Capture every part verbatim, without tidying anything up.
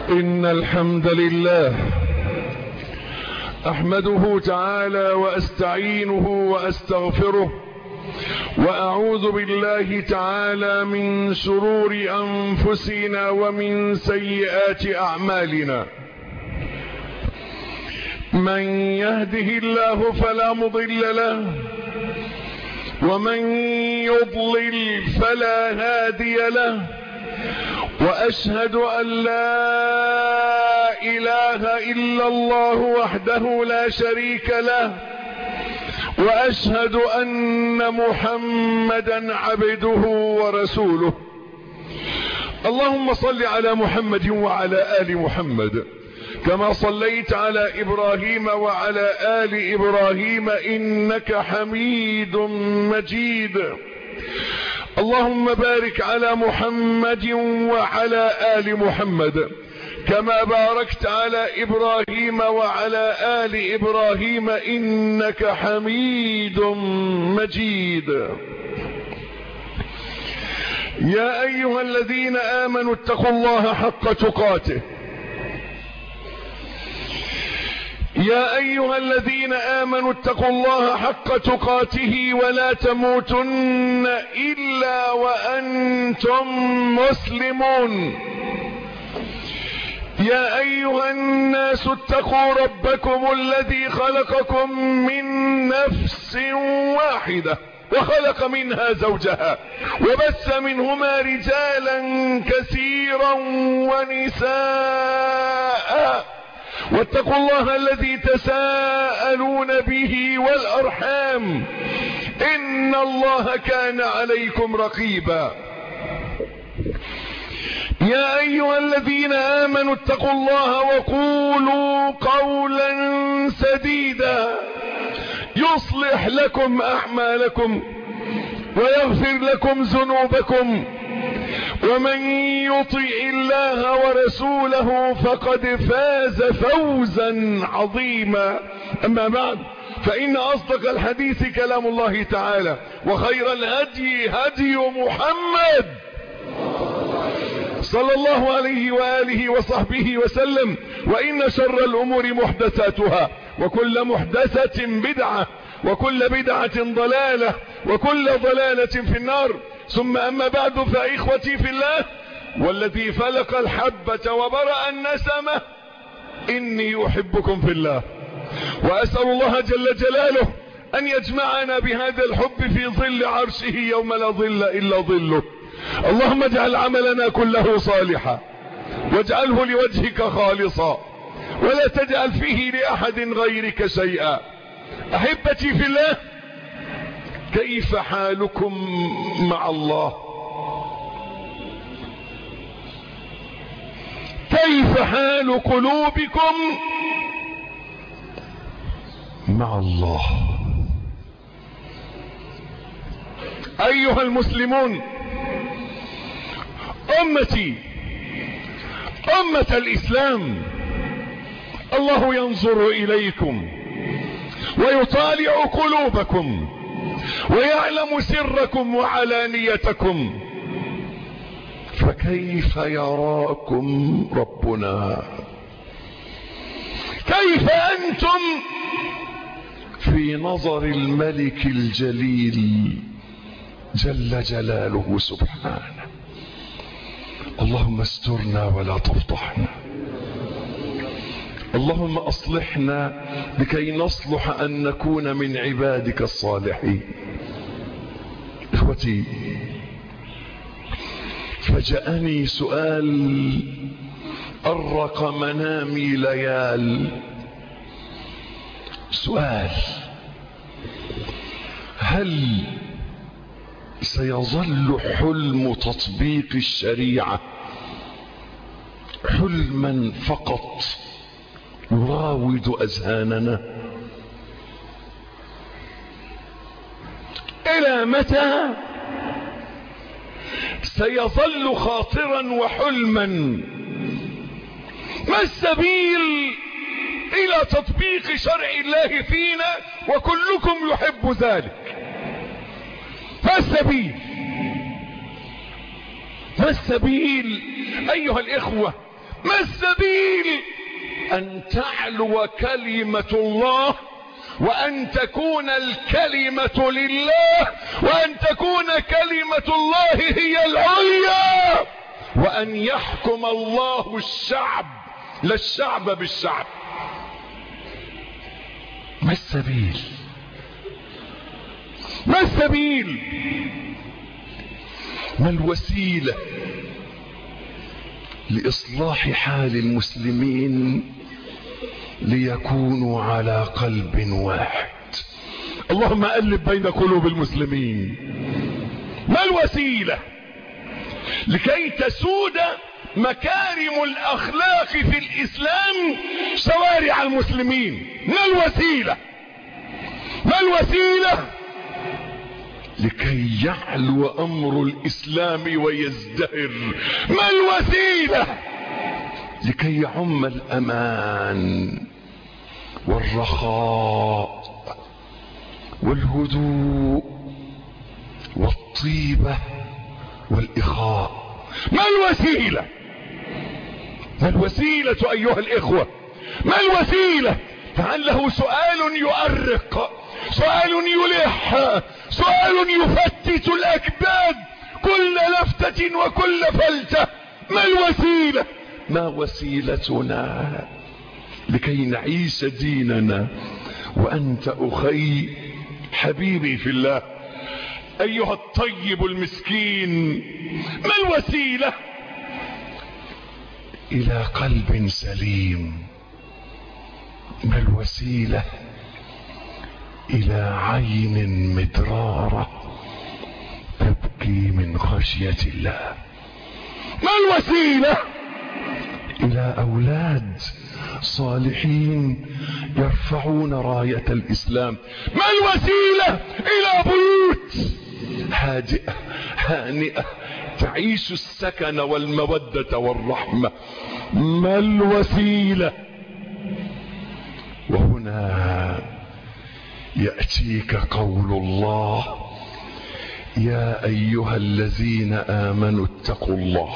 إن الحمد لله أحمده تعالى وأستعينه وأستغفره، وأعوذ بالله تعالى من شرور أنفسنا ومن سيئات أعمالنا. من يهده الله فلا مضل له، ومن يضلل فلا هادي له، وأشهد أن لا إله إلا الله وحده لا شريك له، وأشهد أن محمدا عبده ورسوله. اللهم صل على محمد وعلى آل محمد كما صليت على إبراهيم وعلى آل إبراهيم إنك حميد مجيد. اللهم بارك على محمد وعلى آل محمد كما باركت على إبراهيم وعلى آل إبراهيم إنك حميد مجيد. يا أيها الذين آمنوا اتقوا الله حق تقاته يا أيها الذين آمنوا اتقوا الله حق تقاته ولا تموتن إلا وأنتم مسلمون. يا أيها الناس اتقوا ربكم الذي خلقكم من نفس واحدة وخلق منها زوجها وبث منهما رجالا كثيرا ونساء، واتقوا الله الذي تساءلون به والأرحام إن الله كان عليكم رقيبا. يا أيها الذين آمنوا اتقوا الله وقولوا قولا سديدا يصلح لكم أعمالكم ويغفر لكم ذنوبكم، ومن يطع الله ورسوله فقد فاز فوزا عظيما. أما بعد، فإن أصدق الحديث كلام الله تعالى، وخير الهدي هدي محمد صلى الله عليه وآله وصحبه وسلم، وإن شر الأمور محدثاتها، وكل محدثة بدعة، وكل بدعة ضلالة، وكل ضلالة في النار. ثم أما بعد، فإخوتي في الله والذي فلق الحبة وبرأ النسمة إني أحبكم في الله، وأسأل الله جل جلاله أن يجمعنا بهذا الحب في ظل عرشه يوم لا ظل إلا ظله. اللهم اجعل عملنا كله صالحا، واجعله لوجهك خالصا، ولا تجعل فيه لأحد غيرك شيئا. أحبتي في الله، كيف حالكم مع الله؟ كيف حال قلوبكم مع الله؟ أيها المسلمون، أمتي، أمة الإسلام، الله ينظر إليكم ويطالع قلوبكم ويعلم سركم وعلانيتكم، فكيف يراكم ربنا؟ كيف أنتم في نظر الملك الجليل جل جلاله سبحانه؟ اللهم استرنا ولا تفضحنا، اللهم أصلحنا لكي نصلح أن نكون من عبادك الصالحين. إخوتي، فجأني سؤال أرق منامي ليال. سؤال: هل سيظل حلم تطبيق الشريعة حلما فقط يراود أذهاننا؟ إلى متى سيظل خاطرا وحلما؟ ما السبيل إلى تطبيق شرع الله فينا وكلكم يحب ذلك؟ ما السبيل؟ ما السبيل أيها الإخوة؟ ما السبيل؟ أن تعلو كلمة الله، وأن تكون الكلمة لله، وأن تكون كلمة الله هي العليا، وأن يحكم الله الشعب لا الشعب بالشعب. ما السبيل؟ ما السبيل؟ ما الوسيلة لإصلاح حال المسلمين ليكونوا على قلب واحد؟ اللهم ألف بين قلوب المسلمين. ما الوسيلة لكي تسود مكارم الأخلاق في الإسلام شوارع المسلمين؟ ما الوسيلة؟ ما الوسيلة لكي يعلو أمر الإسلام ويزدهر؟ ما الوسيلة لكي يعم الأمان والرخاء والهدوء والطيبة والإخاء؟ ما الوسيلة؟ ما الوسيلة أيها الإخوة؟ ما الوسيلة؟ فعله سؤال يؤرق، سؤال يلح، سؤال يفتت الأكباد كل لفتة وكل فلتة. ما الوسيلة؟ ما وسيلتنا لكي نعيش ديننا؟ وأنت أخي حبيبي في الله أيها الطيب المسكين، ما الوسيلة إلى قلب سليم؟ ما الوسيلة إلى عين مدرارة تبكي من خشية الله؟ ما الوسيلة إلى أولاد صالحين يرفعون راية الإسلام؟ ما الوسيلة إلى بيوت هادئة هانئة تعيش السكن والمودة والرحمة؟ ما الوسيلة؟ وهنا يأتيك قول الله: يا أيها الذين آمنوا اتقوا الله.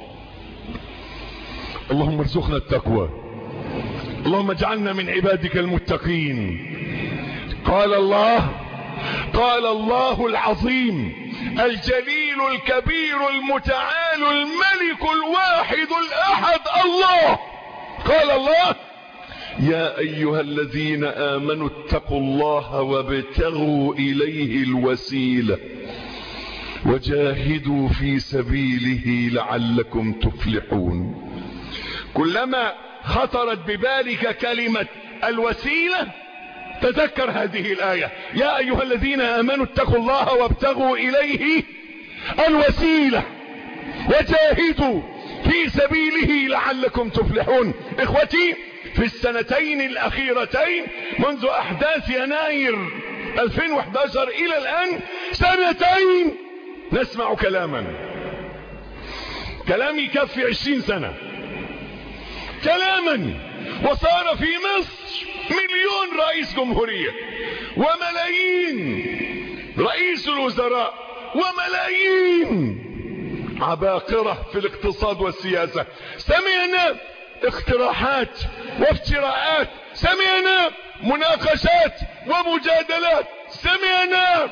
اللهم ارزقنا التقوى، اللهم اجعلنا من عبادك المتقين. قال الله قال الله العظيم الجليل الكبير المتعال الملك الواحد الأحد الله، قال الله: يا أيها الذين آمنوا اتقوا الله وابتغوا إليه الوسيلة وجاهدوا في سبيله لعلكم تفلحون. كلما خطرت ببالك كلمة الوسيلة تذكر هذه الآية: يا أيها الذين آمنوا اتقوا الله وابتغوا إليه الوسيلة وجاهدوا في سبيله لعلكم تفلحون. إخوتي، في السنتين الأخيرتين منذ أحداث يناير ألفين وإحدى عشر إلى الآن سنتين نسمع كلاما، كلام يكفي عشرين سنة، كلاما وصار في مصر مليون رئيس جمهورية وملايين رئيس الوزراء وملايين عباقرة في الاقتصاد والسياسة. سمعنا اقتراحات وافتراءات، سمعنا مناقشات ومجادلات، سمعنا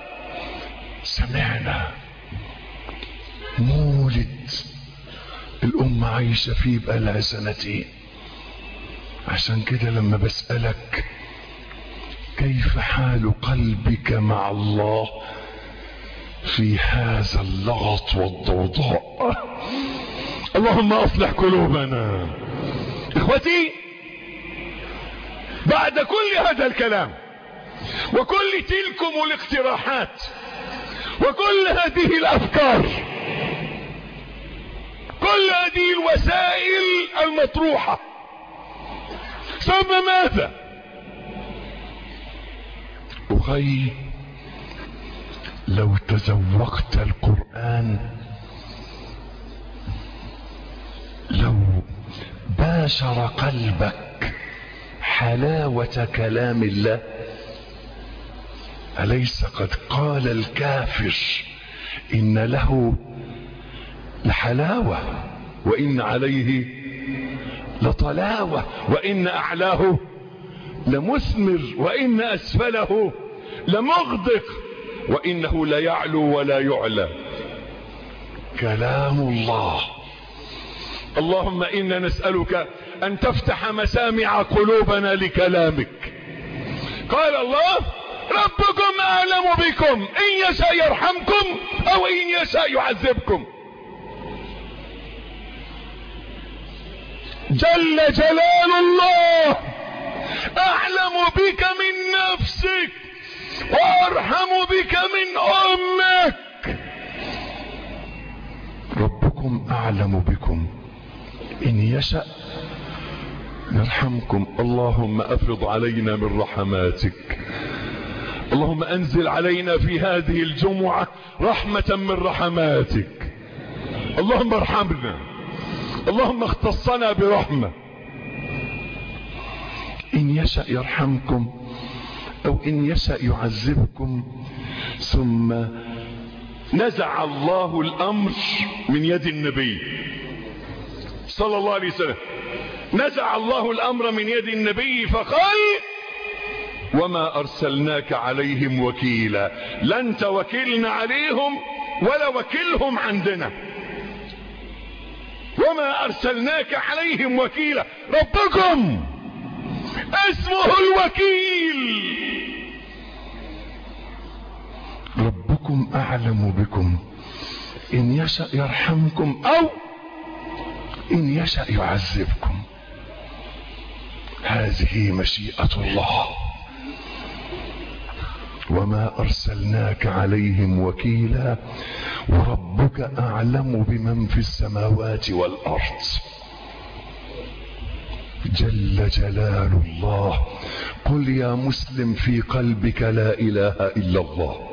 سمعنا مولد الأمة عايشة فيه بقالها سنتين. عشان كده لما بسألك كيف حال قلبك مع الله في هذا اللغط والضوضاء، اللهم اصلح قلوبنا. اخوتي، بعد كل هذا الكلام وكل تلكم الاقتراحات وكل هذه الافكار، كل هذه الوسائل المطروحة، ثم ماذا؟ أخي، لو تذوقت القرآن، لو باشر قلبك حلاوة كلام الله، أليس قد قال الكافر إن له لحلاوة وإن عليه لطلاوة وإن أعلاه لمثمر وإن أسفله لمغدق وإنه ليعلو ولا يعلى. كلام الله. اللهم إنا نسألك أن تفتح مسامع قلوبنا لكلامك. قال الله ربكم أعلم بكم إن يشاء يرحمكم أو إن يشاء يعذبكم. جل جلال الله أعلم بك من نفسك وأرحم بك من أمك. ربكم أعلم بكم إن يشاء يرحمكم. اللهم أفرض علينا من رحماتك. اللهم أنزل علينا في هذه الجمعة رحمة من رحماتك. اللهم ارحمنا. اللهم اختصنا برحمة. إن يشاء يرحمكم أو إن يشاء يعذبكم. ثم نزع الله الأمر من يد النبي صلى الله عليه وسلم. نزع الله الأمر من يد النبي فقال وما أرسلناك عليهم وكيلا. لن توكلنا عليهم ولا وكلهم عندنا. وما أرسلناك عليهم وكيلا. ربكم اسمه الوكيل. ربكم أعلم بكم إن يشاء يرحمكم أو إن يشاء يعذبكم. هذه مشيئة الله. وما أرسلناك عليهم وكيلا وربك أعلم بمن في السماوات والأرض. جل جلال الله. قل يا مسلم في قلبك لا إله إلا الله.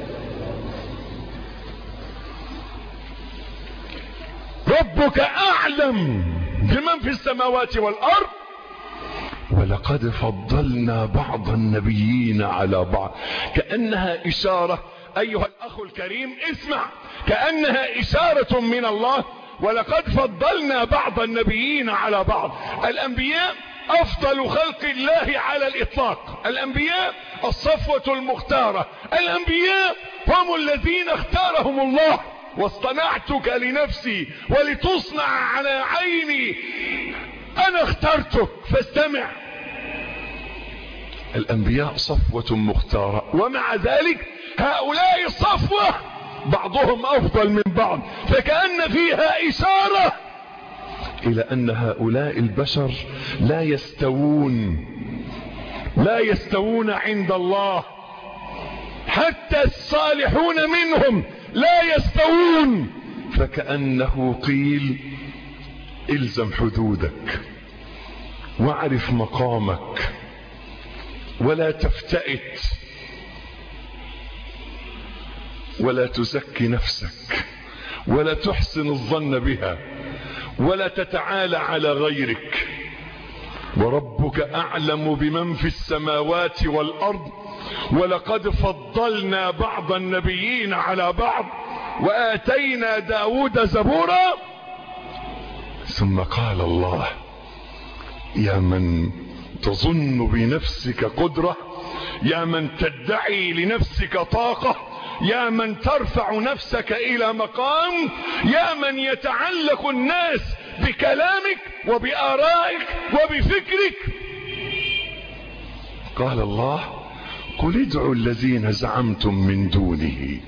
ربك أعلم بمن في السماوات والأرض. ولقد فضلنا بعض النبيين على بعض. كأنها إشارة أيها الأخ الكريم اسمع، كأنها إشارة من الله. ولقد فضلنا بعض النبيين على بعض. الأنبياء أفضل خلق الله على الإطلاق. الأنبياء الصفوة المختارة. الأنبياء هم الذين اختارهم الله. واصطنعتك لنفسي ولتصنع على عيني. أنا اخترتك فاستمع. الأنبياء صفوة مختارة ومع ذلك هؤلاء الصفوة بعضهم أفضل من بعض. فكأن فيها إشارة إلى أن هؤلاء البشر لا يستوون لا يستوون عند الله. حتى الصالحون منهم لا يستوون. فكأنه قيل الزم حدودك واعرف مقامك ولا تفتئت ولا تزكي نفسك ولا تحسن الظن بها ولا تتعالى على غيرك. وربك أعلم بمن في السماوات والأرض. ولقد فضلنا بعض النبيين على بعض وآتينا داود زبورا. ثم قال الله يا من تظن بنفسك قدرة، يا من تدعي لنفسك طاقة، يا من ترفع نفسك إلى مقام، يا من يتعلق الناس بكلامك وبآرائك وبفكرك. قال الله قل ادعوا الذين زعمتم من دونه.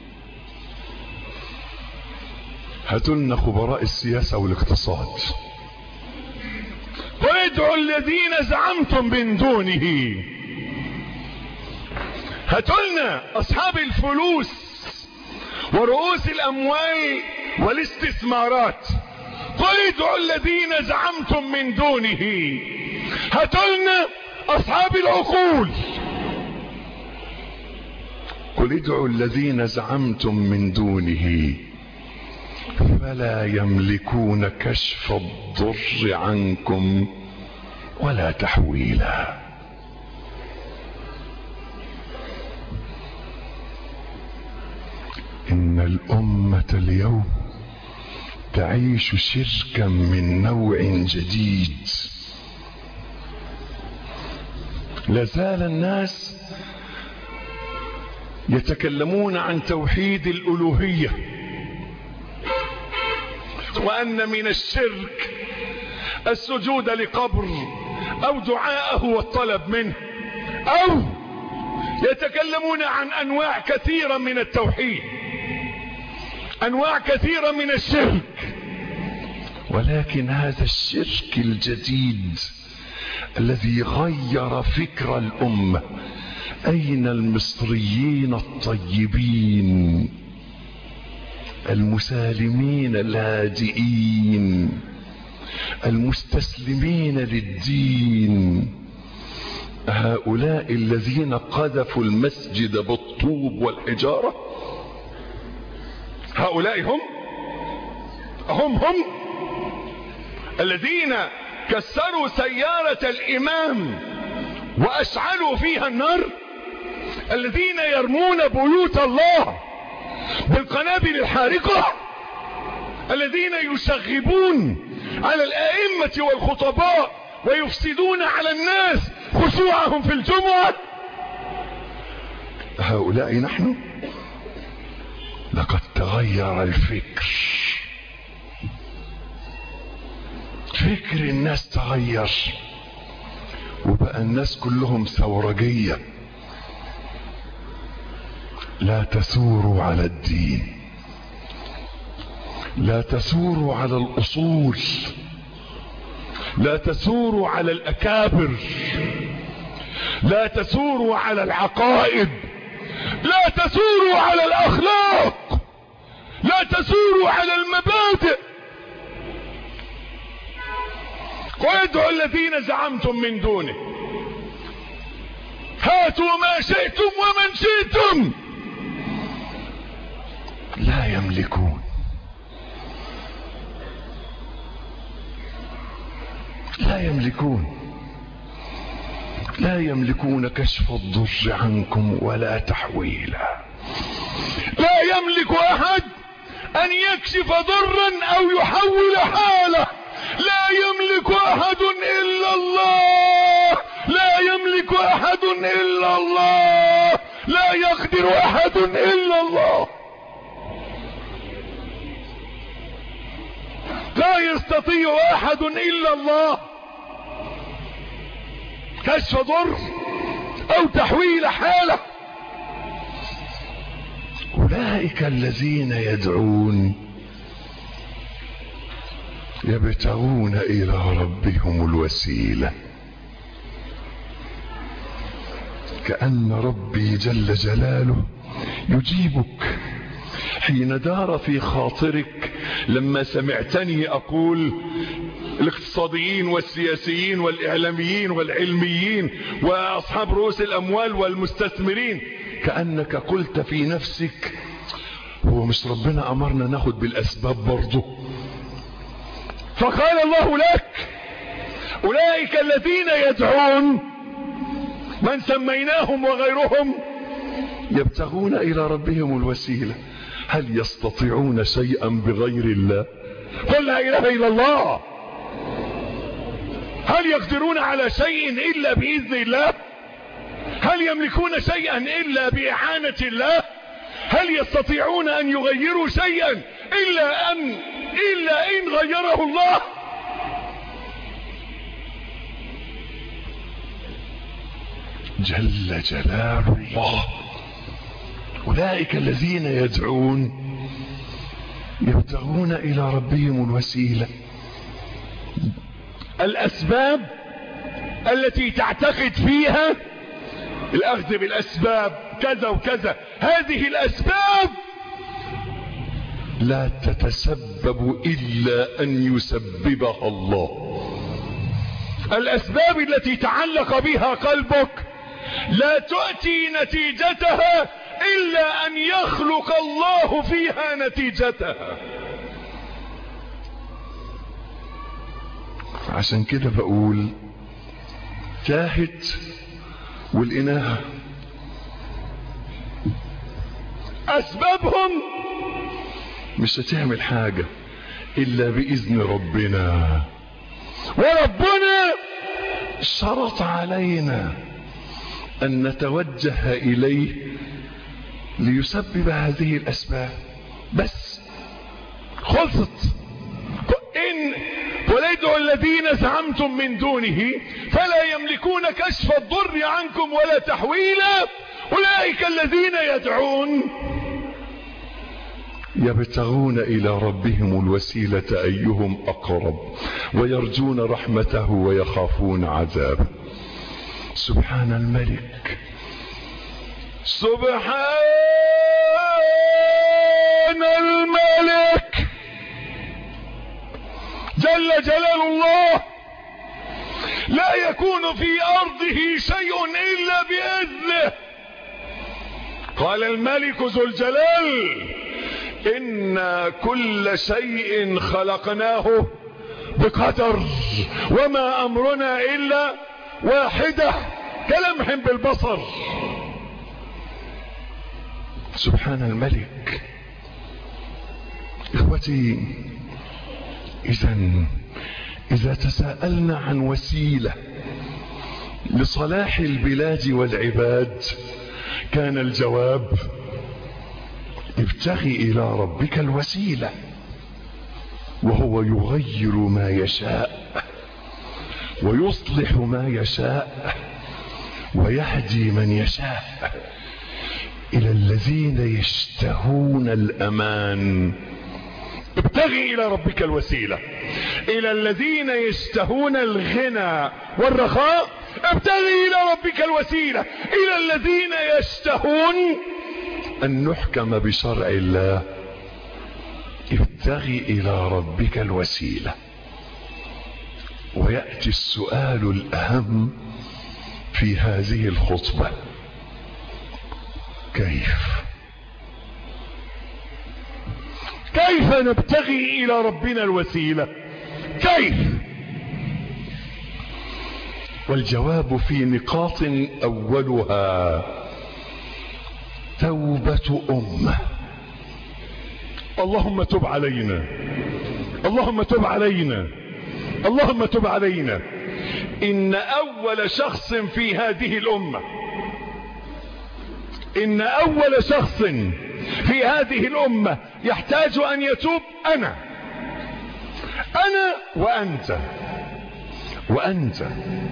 هاتوا لنا خبراء السياسة والاقتصاد. قل ادعوا الذين زعمتم من دونه. هاتوا لنا أصحاب الفلوس ورؤوس الأموال والاستثمارات. قل ادعوا الذين زعمتم من دونه. هاتوا لنا أصحاب العقول. قل ادعوا الذين زعمتم من دونه فلا يملكون كشف الضر عنكم ولا تحويلا. إن الأمة اليوم تعيش شركا من نوع جديد. لازال الناس يتكلمون عن توحيد الألوهية، وأن من الشرك السجود لقبر أو دعاءه والطلب منه، أو يتكلمون عن أنواع كثيرة من التوحيد، أنواع كثيرة من الشرك. ولكن هذا الشرك الجديد الذي غير فكر الأمة، أين المصريين الطيبين المسالمين الهادئين المستسلمين للدين؟ هؤلاء الذين قذفوا المسجد بالطوب والحجارة، هؤلاء هم هم هم الذين كسروا سيارة الإمام وأشعلوا فيها النار، الذين يرمون بيوت الله بالقنابل الحارقة، الذين يشغبون على الآئمة والخطباء ويفسدون على الناس خشوعهم في الجمعة. هؤلاء نحن. لقد تغير الفكر، فكر الناس تغير، وبقى الناس كلهم ثورجية. لا تثوروا على الدين، لا تثوروا على الأصول، لا تثوروا على الأكابر، لا تثوروا على العقائد، لا تثوروا على الأخلاق، لا تثوروا على المبادئ. وادعوا الذين زعمتم من دونه، هاتوا ما شئتم ومن شئتم، لا يملكون، لا يملكون لا يملكون كشف الضر عنكم ولا تحويلا. لا يملك أحد أن يكشف ضرا أو يحول حاله. لا يملك أحد إلا الله، لا يملك أحد إلا الله، لا يقدر أحد إلا الله. لا يستطيع أحد إلا الله كشف ضر أو تحويل حالة. أولئك الذين يدعون يبتغون إلى ربهم الوسيلة. كأن ربي جل جلاله يجيبك حين دار في خاطرك لما سمعتني أقول الاقتصاديين والسياسيين والإعلاميين والعلميين وأصحاب رؤوس الأموال والمستثمرين، كأنك قلت في نفسك هو مش ربنا أمرنا ناخد بالأسباب برضه؟ فقال الله لك أولئك الذين يدعون من سميناهم وغيرهم يبتغون إلى ربهم الوسيلة. هل يستطيعون شيئا بغير الله؟ قل لا إله إلا الله. هل يقدرون على شيء إلا بإذن الله؟ هل يملكون شيئا إلا بإعانة الله؟ هل يستطيعون أن يغيروا شيئا إلا أن إلا إن غيره الله؟ جل جلال الله. أولئك الذين يدعون يبتغون إلى ربهم الوسيلة. الأسباب التي تعتقد فيها الأخذ بالأسباب كذا وكذا، هذه الأسباب لا تتسبب إلا أن يسببها الله. الأسباب التي تعلق بها قلبك لا تؤتي نتيجتها إلا أن يخلق الله فيها نتيجتها. عشان كده بقول تاهت والإناهة أسبابهم مش هتعمل حاجة إلا بإذن ربنا، وربنا شرط علينا أن نتوجه إليه ليسبب هذه الأسباب. بس خلصت. إن وليدعوا الذين زعمتم من دونه فلا يملكون كشف الضر عنكم ولا تحويلا، أولئك الذين يدعون يبتغون إلى ربهم الوسيلة أيهم أقرب ويرجون رحمته ويخافون عذابه. سبحان الملك، سبحان الملك جل جلال الله، لا يكون في أرضه شيء إلا بإذنه. قال الملك ذو الجلال: إن كل شيء خلقناه بقدر، وما أمرنا إلا واحدة كلمح بالبصر. سبحان الملك. إخوتي، إذا إذا تساءلنا عن وسيلة لصلاح البلاد والعباد كان الجواب: ابتغي إلى ربك الوسيلة، وهو يغير ما يشاء ويصلح ما يشاء ويهدي من يشاء إلى الذين يشتهون الأمان. ابتغي إلى ربك الوسيلة إلى الذين يشتهون الغنى والرخاء، ابتغي إلى ربك الوسيلة إلى الذين يشتهون أن نحكم بشرع الله، ابتغي إلى ربك الوسيلة. ويأتي السؤال الأهم في هذه الخطبة: كيف كيف نبتغي إلى ربنا الوسيلة؟ كيف؟ والجواب في نقاط، أولها توبة أمة. اللهم تب علينا، اللهم تب علينا، اللهم تب علينا. إن أول شخص في هذه الأمة إن أول شخص في هذه الأمة يحتاج أن يتوب أنا أنا وأنت وأنت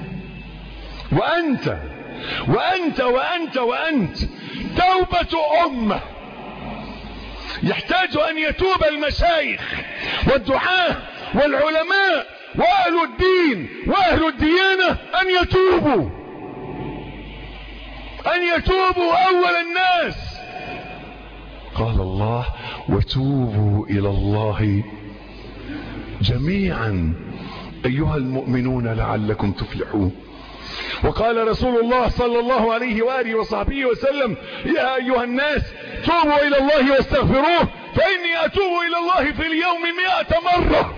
وأنت وأنت وأنت وأنت توبة أمة. يحتاج أن يتوب المشايخ والدعاة والعلماء وأهل الدين وأهل الديانة، أن يتوبوا أن يتوبوا أول الناس. قال الله: وتوبوا إلى الله جميعا أيها المؤمنون لعلكم تفلحون. وقال رسول الله صلى الله عليه وآله وصحبه وسلم: يا أيها الناس توبوا إلى الله واستغفروه فإني أتوب إلى الله في اليوم مئة مرة.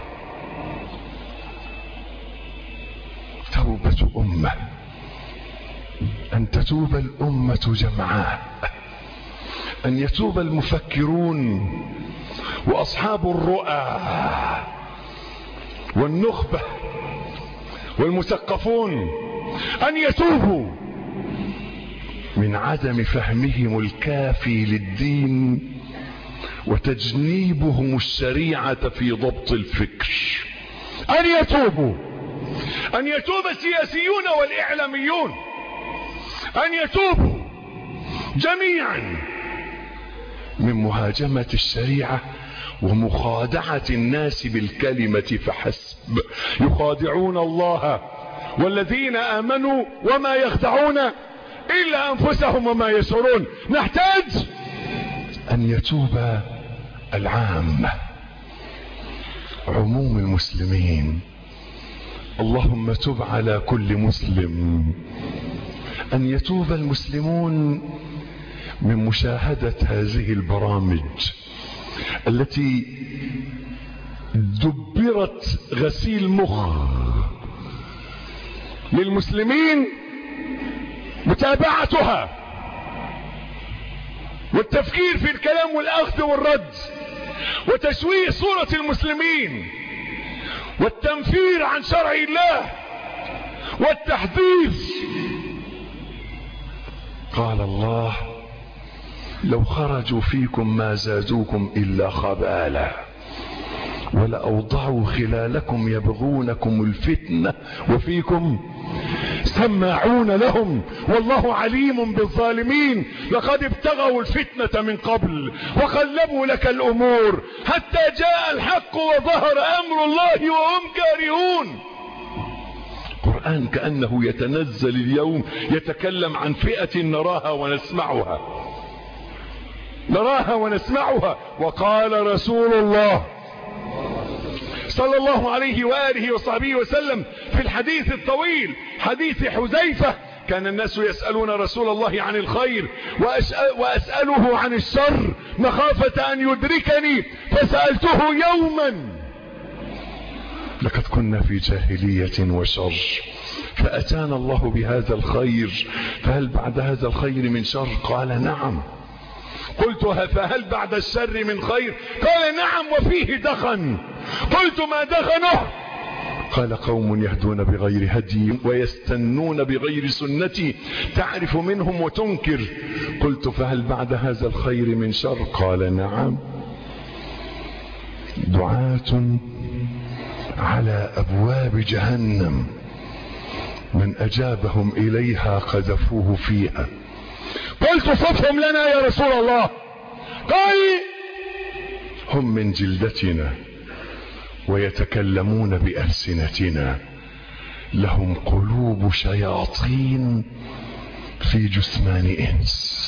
توبة أمة، أن تتوب الأمة جمعاء، أن يتوب المفكرون وأصحاب الرؤى والنخبة والمثقفون، أن يتوبوا من عدم فهمهم الكافي للدين وتجنيبهم الشريعة في ضبط الفكر. أن يتوبوا أن يتوب السياسيون والإعلاميون، أن يتوبوا جميعا من مهاجمة الشريعة ومخادعة الناس بالكلمة فحسب. يخادعون الله والذين آمنوا وما يخدعون إلا أنفسهم وما يشعرون. نحتاج أن يتوب العامة، عموم المسلمين. اللهم تب على كل مسلم. أن يتوب المسلمون من مشاهدة هذه البرامج التي دبرت غسيل مخ للمسلمين، متابعتها والتفكير في الكلام والأخذ والرد وتشويه صورة المسلمين والتنفير عن شرع الله والتحذير. قال الله: لو خرجوا فيكم ما زادوكم إلا خبالا ولأوضعوا خلالكم يبغونكم الفتنة وفيكم سماعون لهم والله عليم بالظالمين. لقد ابتغوا الفتنة من قبل وقلبوا لك الأمور حتى جاء الحق وظهر أمر الله وهم كارهون. القرآن كأنه يتنزل اليوم يتكلم عن فئة نراها ونسمعها نراها ونسمعها. وقال رسول الله صلى الله عليه وآله وصحبه وسلم في الحديث الطويل حديث حذيفة: كان الناس يسألون رسول الله عن الخير وأسأل وأسأله عن الشر مخافة أن يدركني فسألته يوما لقد كنا في جاهلية وشر فأتانا الله بهذا الخير فهل بعد هذا الخير من شر؟ قال: نعم. قلت: فهل بعد الشر من خير؟ قال: نعم وفيه دخن. قلت: ما دخنه؟ قال: قوم يهدون بغير هدي ويستنون بغير سنتي تعرف منهم وتنكر. قلت: فهل بعد هذا الخير من شر؟ قال: نعم. دعاة على أبواب جهنم من أجابهم إليها قذفوه فيها. قلت: صفهم لنا يا رسول الله. قال: هم من جلدتنا ويتكلمون بألسنتنا لهم قلوب شياطين في جثمان إنس.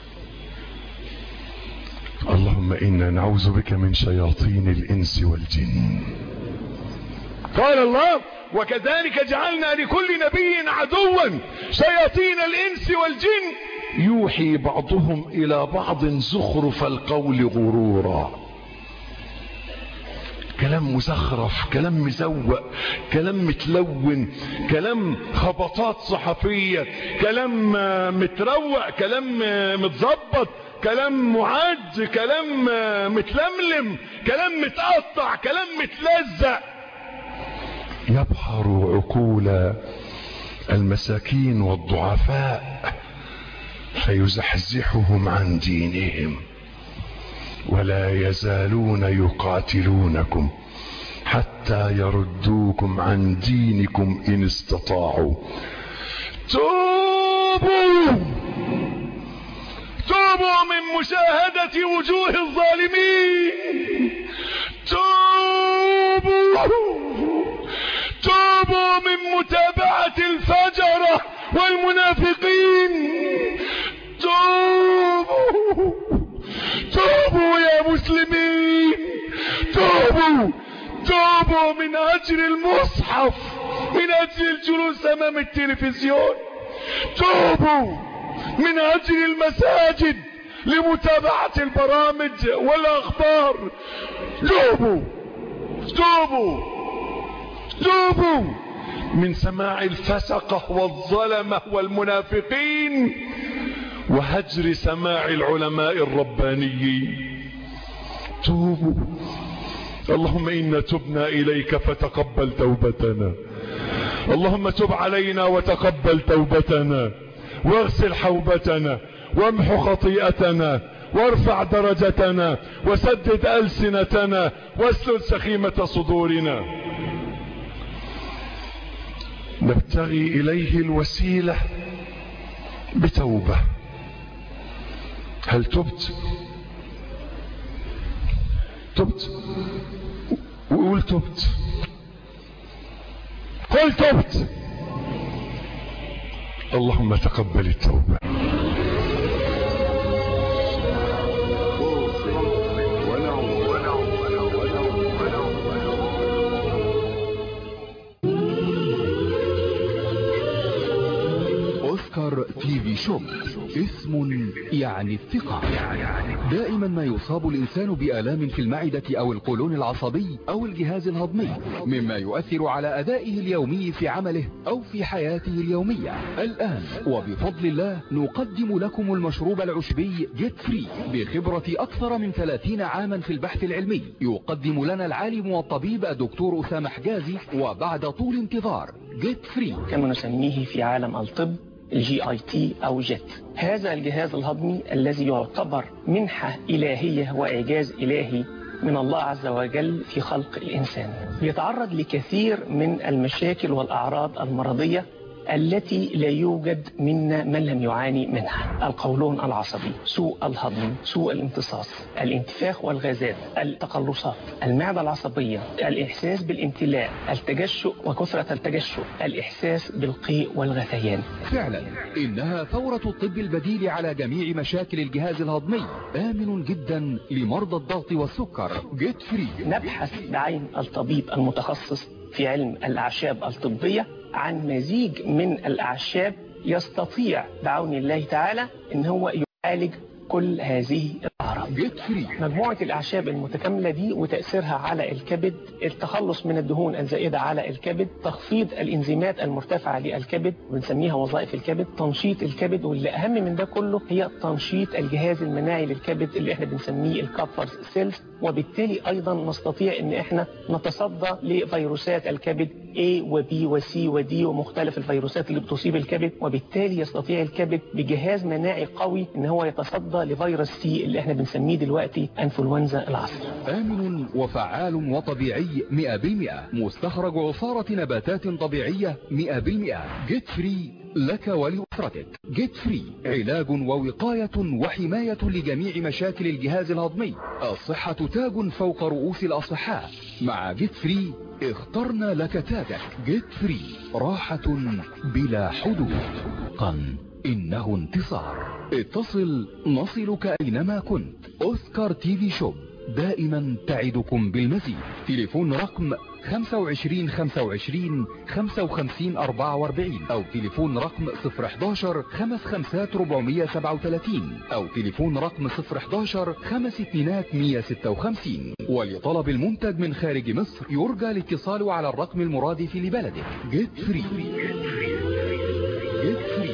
اللهم إنا نعوذ بك من شياطين الإنس والجن. قال الله: وكذلك جعلنا لكل نبي عدوا شياطين الإنس والجن يوحي بعضهم إلى بعض زخرف القول غرورا. كلام مزخرف، كلام مزوق، كلام متلون، كلام خبطات صحفية، كلام متروق، كلام متظبط، كلام معد، كلام متلملم، كلام متقطع، كلام متلزق يبحر عقول المساكين والضعفاء فيزحزحهم عن دينهم ولا يزالون يقاتلونكم حتى يردوكم عن دينكم إن استطاعوا. توبوا توبوا من مشاهدة وجوه الظالمين. توبوا توبوا من متابعة الفجرة والمنافقين. توبوا توبوا يا مسلمين. توبوا توبوا من أجل المصحف، من أجل الجلوس أمام التلفزيون. توبوا من أجل المساجد لمتابعة البرامج والأخبار. توبوا توبوا توبوا من سماع الفسقة والظلمة والمنافقين وهجر سماع العلماء الربانيين. توبوا. اللهم إنا تبنا إليك فتقبل توبتنا. اللهم تب علينا وتقبل توبتنا واغسل حوبتنا وامحو خطيئتنا وارفع درجتنا وسدد ألسنتنا واسلل سخيمة صدورنا. نبتغي إليه الوسيلة بتوبة. هل تبت؟ تبت وقول تبت. قل تبت. اللهم تقبل التوبة. اوسكار تي في شوب، اسم يعني الثقة. دائما ما يصاب الانسان بآلام في المعدة او القولون العصبي او الجهاز الهضمي، مما يؤثر على ادائه اليومي في عمله او في حياته اليومية. الان وبفضل الله نقدم لكم المشروب العشبي جيت فري بخبرة اكثر من ثلاثين عاما في البحث العلمي، يقدم لنا العالم والطبيب الدكتور أسامة حجازي، وبعد طول انتظار جيت فري كما نسميه في عالم الطب الجي اي تي او جيت. هذا الجهاز الهضمي الذي يعتبر منحة إلهية وإعجاز إلهي من الله عز وجل في خلق الإنسان، يتعرض لكثير من المشاكل والأعراض المرضية التي لا يوجد منا من لم يعاني منها: القولون العصبي، سوء الهضم، سوء الامتصاص، الانتفاخ والغازات، التقلصات، المعدة العصبية، الإحساس بالامتلاء، التجشؤ وكثرة التجشؤ، الإحساس بالقيء والغثيان. فعلا إنها ثورة الطب البديل على جميع مشاكل الجهاز الهضمي، آمن جدا لمرضى الضغط والسكر. جيت فري نبحث بعين الطبيب المتخصص في علم الأعشاب الطبية عن مزيج من الأعشاب يستطيع بعون الله تعالى ان هو يعالج كل هذه الأعراض. جيت فري مجموعة الأعشاب المتكاملة دي وتأثيرها على الكبد، التخلص من الدهون الزائدة على الكبد، تخفيض الإنزيمات المرتفعة للكبد بنسميها وظائف الكبد، تنشيط الكبد، واللي أهم من ده كله هي تنشيط الجهاز المناعي للكبد اللي احنا بنسميه الكابفرز سيلز، وبالتالي أيضا نستطيع ان احنا نتصدى لفيروسات الكبد A و B و C و D ومختلف الفيروسات اللي بتصيب الكبد، وبالتالي يستطيع الكبد بجهاز مناعي قوي ان هو يتصدى لفيروس سي اللي احنا بنسميه دلوقتي انفلونزا العصر. آمن وفعال وطبيعي مئة بالمئة، مستخرج عصارة نباتات طبيعية مئة بالمئة. جيت فري لك ولأسرتك. جيت فري علاج ووقاية وحماية لجميع مشاكل الجهاز الهضمي. الصحة تاج فوق رؤوس الأصحاء. مع جيت فري اخترنا لك تاجك. جيت فري راحة بلا حدود. قن إنه انتصار. اتصل نصلك أينما كنت. أوسكار تي في شوب دائما تعدكم بالمزيد. تليفون رقم خمسة وعشرين خمسة وعشرين خمسة وخمسين أربعة وأربعين أو تليفون رقم صفر حداشر خمس خمسات ربعمية سبعة وثلاثين أو تليفون رقم صفر حداشر خمس اتنينات مية ستة وخمسين. ولطلب المنتج من خارج مصر يرجى الاتصال على الرقم المرادف لبلدك. جيت فري. جيت فري.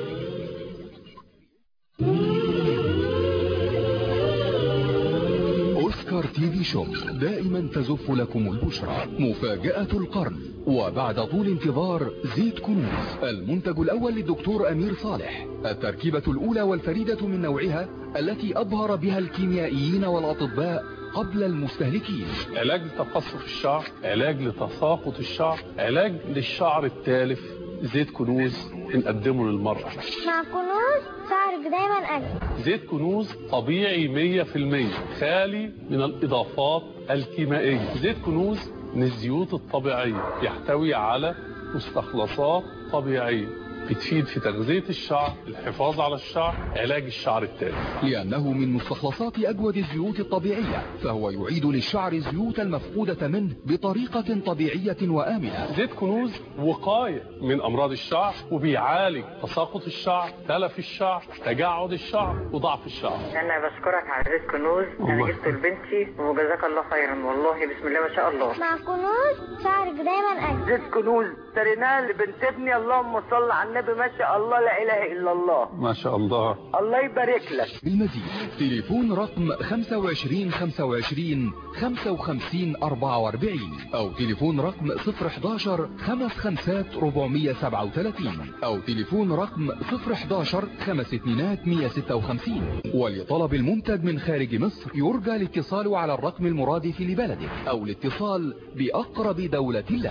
أوسكار تي في شوب دائما تزف لكم البشرى. مفاجأة القرن وبعد طول انتظار زيت كنوز، المنتج الأول للدكتور أمير صالح، التركيبة الأولى والفريدة من نوعها التي أبهر بها الكيميائيين والأطباء قبل المستهلكين. علاج لتقصف الشعر، علاج لتساقط الشعر، علاج للشعر التالف. زيت كنوز بنقدمه للمرأة. مع كنوز شعرك دايما أجمل. زيت كنوز طبيعي مية في المية، خالي من الإضافات الكيميائية. زيت كنوز من الزيوت الطبيعية، يحتوي على مستخلصات طبيعية بتفيد في تغذية الشعر، الحفاظ على الشعر، علاج الشعر التالف. لأنه من مستخلصات أجود الزيوت الطبيعية، فهو يعيد للشعر الزيوت المفقودة منه بطريقة طبيعية وآمنة. زيت كنوز وقاية من أمراض الشعر، وبيعالج تساقط الشعر، تلف الشعر، تجعد الشعر، وضعف الشعر. أنا بشكرك على زيت كنوز، أنا جبته لبنتي وجزاك الله خيرا، والله بسم الله ما شاء الله. مع كنوز شعرك دايما أجمل. زيت كنوز اشتريناه لبنت ابني، اللهم صل على النبي، ما شاء الله، لا اله الا الله، ما شاء الله، الله يبارك لك. بالمزيد تليفون رقم خمسة وعشرين خمسة وعشرين خمسة وخمسين أربعة وأربعين أو تليفون رقم صفر حداشر خمس خمسات ربعمية سبعة وثلاثين أو تليفون رقم صفر حداشر خمس اتنينات مية ستة وخمسين. ولطلب المنتج من خارج مصر يرجى الاتصال على الرقم المرادف لبلدك أو الاتصال بأقرب دولة لك.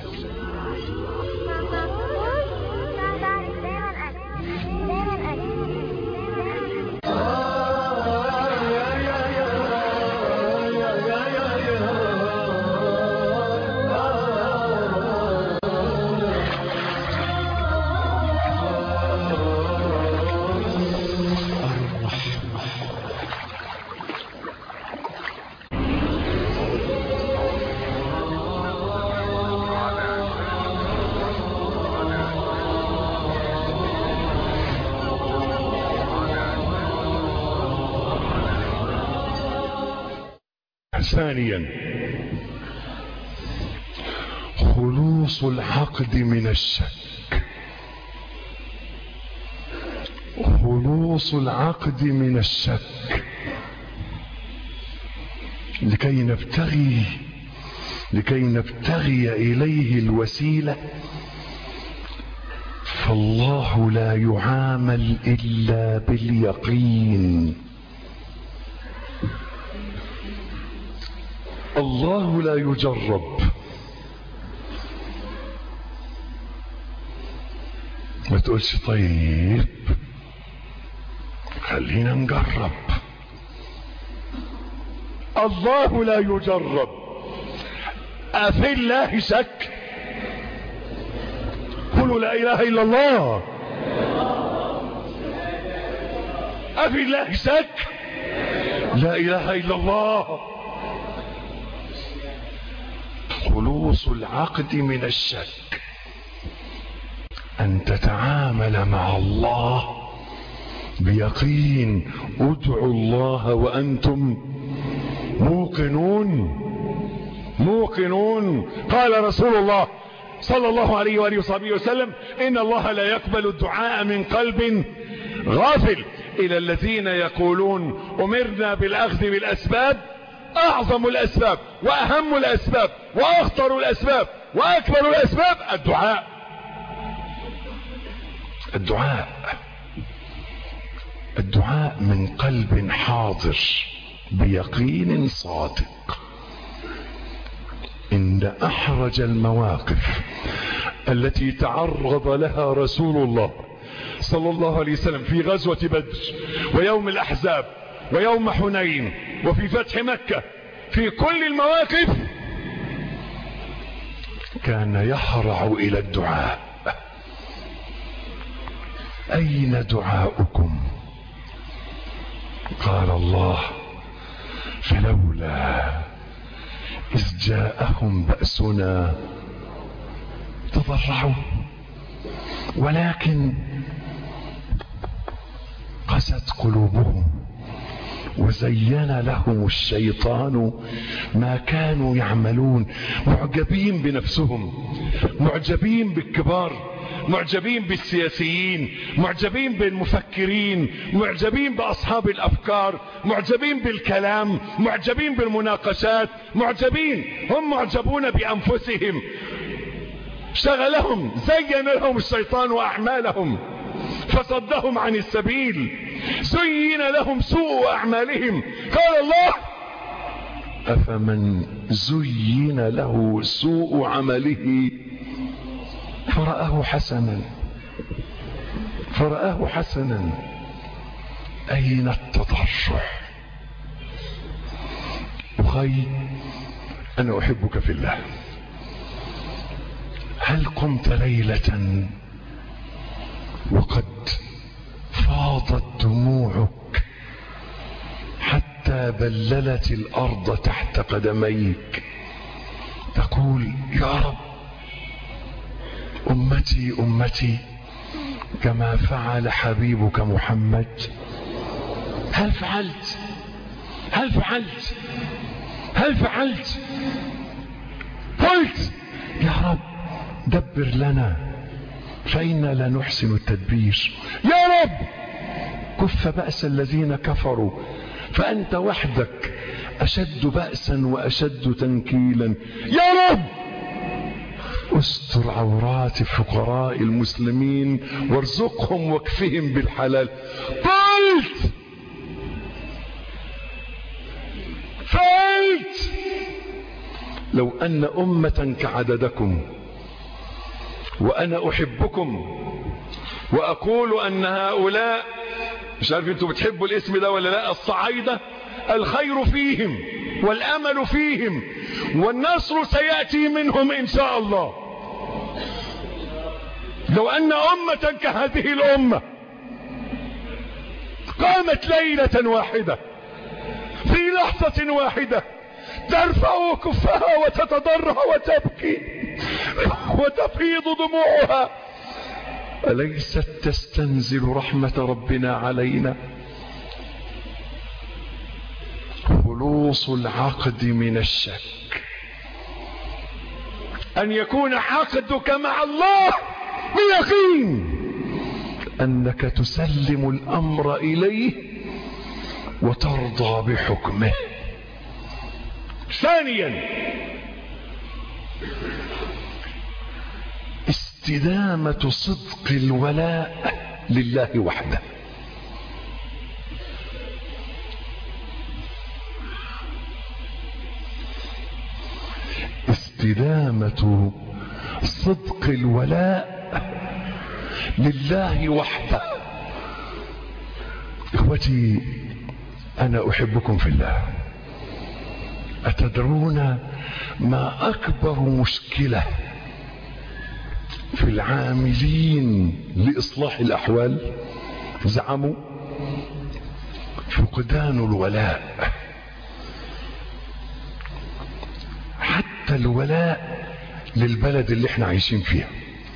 ثانيا خلوص العقد من الشك، خلوص العقد من الشك لكي نبتغي لكي نبتغي إليه الوسيلة. فالله لا يعامل إلا باليقين، الله لا يجرب. ما تقولش طيب خلينا نجرب. الله لا يجرب. أفي الله شك؟ قولوا لا إله إلا الله. أفي الله شك؟ لا إله إلا الله. خلوص العقد من الشك أن تتعامل مع الله بيقين. ادعوا الله وأنتم موقنون موقنون. قال رسول الله صلى الله عليه وآله وصحبه وسلم: إن الله لا يقبل الدعاء من قلب غافل. إلى الذين يقولون أمرنا بالأخذ بالأسباب، أعظم الأسباب وأهم الأسباب وأخطر الأسباب وأكبر الأسباب الدعاء. الدعاء الدعاء من قلب حاضر بيقين صادق. إن أحرج المواقف التي تعرض لها رسول الله صلى الله عليه وسلم في غزوة بدر ويوم الأحزاب ويوم حنين وفي فتح مكة، في كل المواقف كان يحرع إلى الدعاء. أين دعاؤكم؟ قال الله: فلولا إذ جاءهم بأسنا تضرعوا ولكن قست قلوبهم وزين لهم الشيطان ما كانوا يعملون. معجبين بنفسهم، معجبين بالكبار، معجبين بالسياسيين، معجبين بالمفكرين، معجبين بأصحاب الأفكار، معجبين بالكلام، معجبين بالمناقشات، معجبين. هم معجبون بأنفسهم. شغلهم، زين لهم الشيطان أعمالهم فصدهم عن السبيل، زين لهم سوء أعمالهم. قال الله: أفمن زين له سوء عمله فرآه حسنا فرآه حسنا أين التضرع؟ أخي، أنا أحبك في الله. هل قمت ليلة وقد فاضت دموعك حتى بللت الأرض تحت قدميك تقول: يا رب، أمتي أمتي كما فعل حبيبك محمد؟ هل فعلت هل فعلت هل فعلت قلت: يا رب دبر لنا فإنا لا نحسن التدبير. يا رب كف بأس الذين كفروا فأنت وحدك أشد بأسا وأشد تنكيلا. يا رب استر عورات فقراء المسلمين وارزقهم واكفهم بالحلال. قلت فقلت لو أن أمة كعددكم وأنا أحبكم وأقول أن هؤلاء، مش عارف انتوا بتحبوا الاسم ده ولا لا، الصعايدة الخير فيهم والأمل فيهم والنصر سيأتي منهم إن شاء الله. لو أن أمة كهذه الأمة قامت ليلة واحدة في لحظة واحدة ترفع كفها وتتضرع وتبكي وتفيض دموعها، أليست تستنزل رحمة ربنا علينا؟ خلوص خلوص العقد من الشك، أن يكون عقدك مع الله بيقين أنك تسلم الأمر إليه وترضى بحكمه. ثانيا استدامة صدق الولاء لله وحده. استدامة صدق الولاء لله وحده. اخوتي انا احبكم في الله. اتدرون ما اكبر مشكلة في العاملين لاصلاح الاحوال؟ زعموا فقدان الولاء. حتى الولاء للبلد اللي احنا عايشين فيها،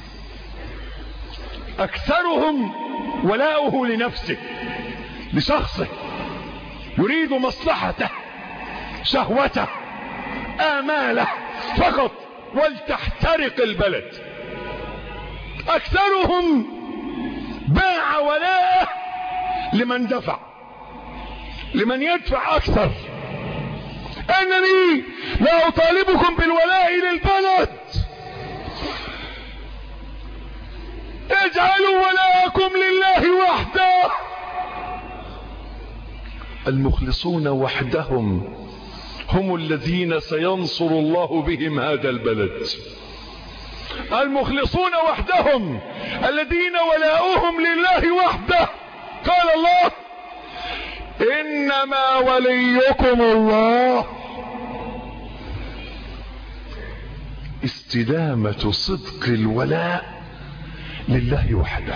اكثرهم ولاؤه لنفسه، لشخصه، يريد مصلحته، شهوته، آماله فقط، ولتحترق البلد. اكثرهم باع ولاءه لمن دفع، لمن يدفع اكثر. انني لا اطالبكم بالولاء للبلد، اجعلوا ولاءكم لله وحده. المخلصون وحدهم هم الذين سينصر الله بهم هذا البلد. المخلصون وحدهم الذين ولاؤهم لله وحده. قال الله إنما وليكم الله. استدامة صدق الولاء لله وحده.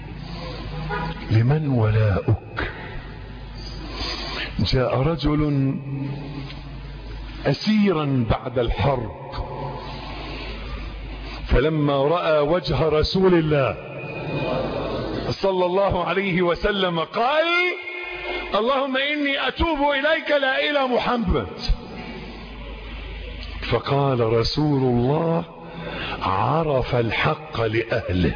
لمن ولاؤك؟ جاء رجل أسيرا بعد الحرب، فلما رأى وجه رسول الله صلى الله عليه وسلم قال اللهم إني أتوب إليك لا إلى محمد. فقال رسول الله عرف الحق لأهله.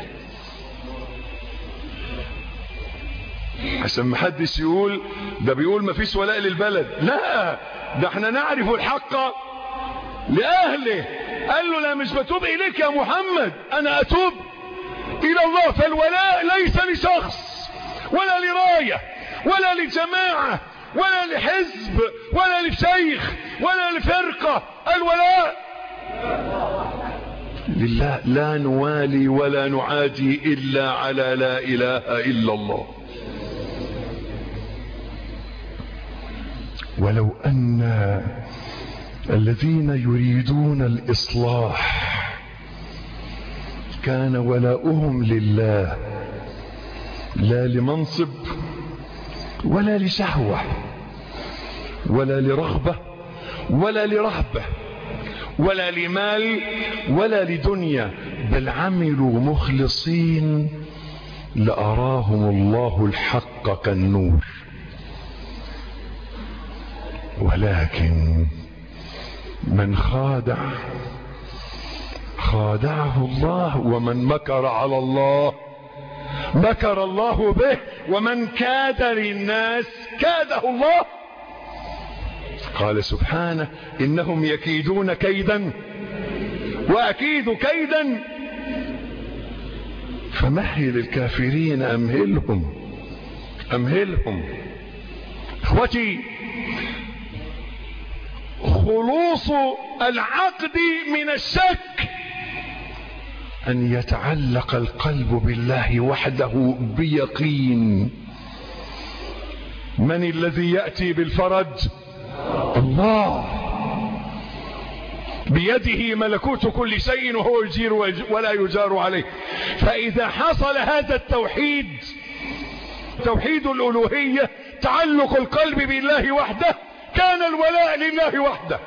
عشان ما حدش يقول ده بيقول ما فيش ولاء للبلد، لا، ده احنا نعرف الحق لأهله. قال له لا، مش بتوب إليك يا محمد، أنا أتوب إلى الله. فالولاء ليس لشخص ولا لراية ولا لجماعة ولا لحزب ولا لشيخ ولا لفرقة. الولاء لله. لا نوالي ولا نعادي إلا على لا إله إلا الله. ولو أن الذين يريدون الإصلاح كان ولاؤهم لله، لا لمنصب ولا لشهوة ولا لرغبة ولا لرهبة ولا لمال ولا لدنيا، بل عملوا مخلصين، لأراهم الله الحق كالنور. ولكن من خادع خادعه الله، ومن مكر على الله مكر الله به، ومن كاد للناس كاده الله. قال سبحانه إنهم يكيدون كيدا وأكيد كيدا فمهل الكافرين أمهلهم أمهلهم. اخوتي، خلوص العقد من الشك أن يتعلق القلب بالله وحده بيقين. من الذي يأتي بالفرج؟ الله. بيده ملكوت كل شيء وهو يجير ولا يجار عليه. فإذا حصل هذا التوحيد، توحيد الألوهية، تعلق القلب بالله وحده، كان الولاء لله وحده.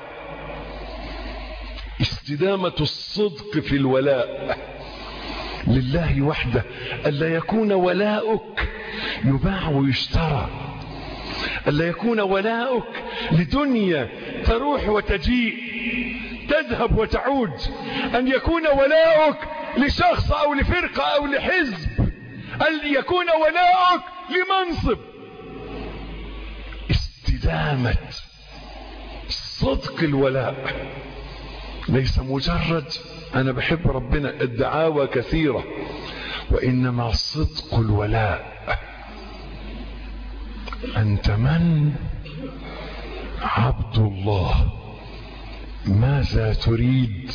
استدامة الصدق في الولاء لله وحده، ألا يكون ولاؤك يباع ويشترى، ألا يكون ولاؤك لدنيا تروح وتجيء، تذهب وتعود، أن يكون ولاؤك لشخص أو لفرقة أو لحزب، أن يكون ولاؤك لمنصب. استدامة صدق الولاء ليس مجرد أنا بحب ربنا، الدعاوى كثيرة، وإنما صدق الولاء. أنت من؟ عبد الله. ماذا تريد؟